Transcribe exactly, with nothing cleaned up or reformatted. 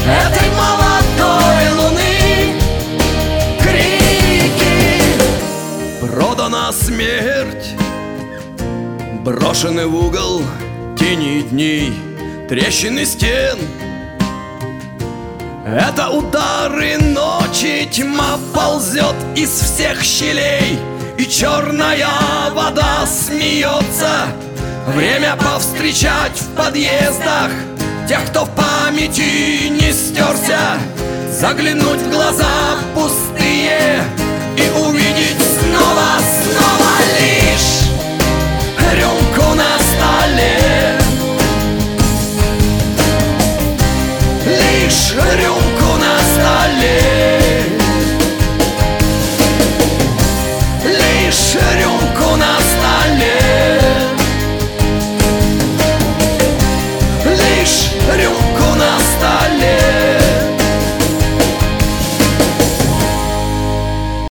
этой молодой луны. Крики. Продана смерть, брошены в угол тени дней, трещины стен. Это удары ночи, тьма ползет из всех щелей, и черная вода смеется. Время повстречать в подъездах тех, кто в памяти не стерся, заглянуть в глаза пустые